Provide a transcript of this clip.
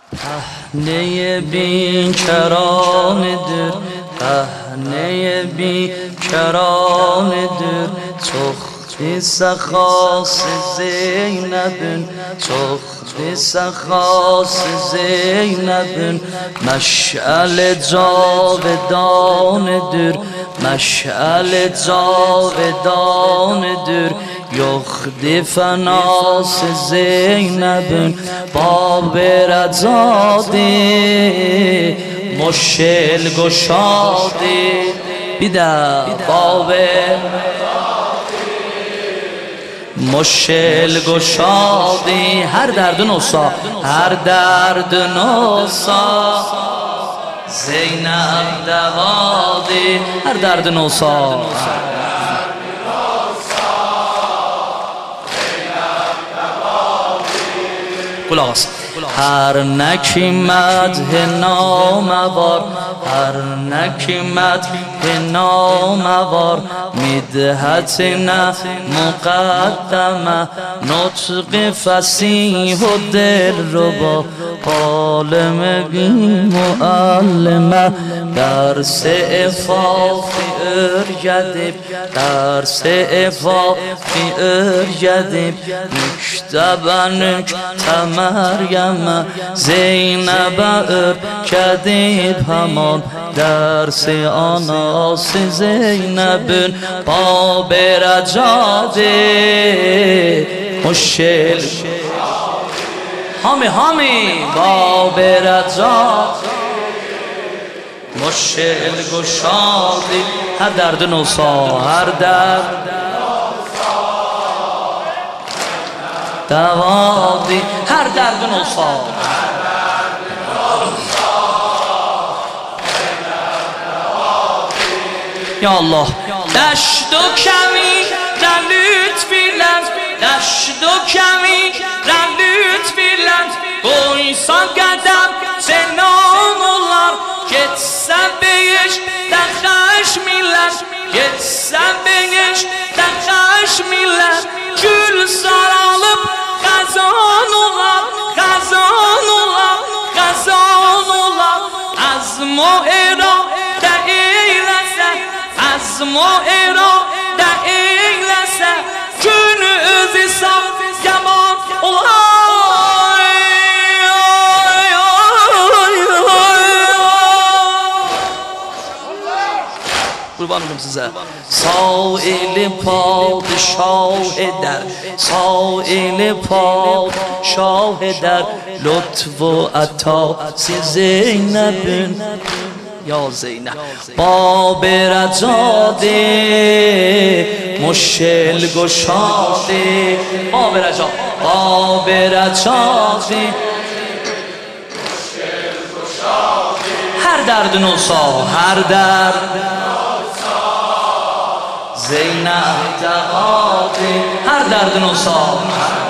پهنه بیکرانdır پهنه بیکرانdır çok سخاس Zeynep'in çok سخاس Zeynep'in meş'ale cavedanıdır meş'ale cavedanıdır yokdi fenas Zeynep'in baberacadi مشکل گشادی بیده بابه مشکل گشادی هر دردن olsa هر دردن olsa Zeynep devadi her derdin olsa kulak as her ne ki medh name var her ne ki medh name var midhatine muqaddame nutq fasih و دلربا عالم بی معلمه درس افافی örgedip ders افافی örgedip müştebenük temeryeme Zeynep'e örgedip hemen dersi anası Zeynep'in baberacadi مشکل hami baberacadi مشکل گشادی هر دردن olsa her derd devadi her derdin olsa ya Allah دشت و کمی در لطفیلند دشت و کمی در لطفیلند boysan qədəm senam olar Getsən beyiş dən xəşmilər Getsən beyiş dən xəşmilər Gül saralıb xəzan olar Xəzan olar, xəzan olar Əzm o iradə eyləsə Əzm o iradə eyləsə Gün özü sağ yaman olar Kurban olum size Saili padişah eder Saili padişah eder Lütf و عطا Zeynep'in Ya Zeynep baberacadi مشکل گشادی baberacadi her derdin olsa her derd Zeynep devadi her derdin olsa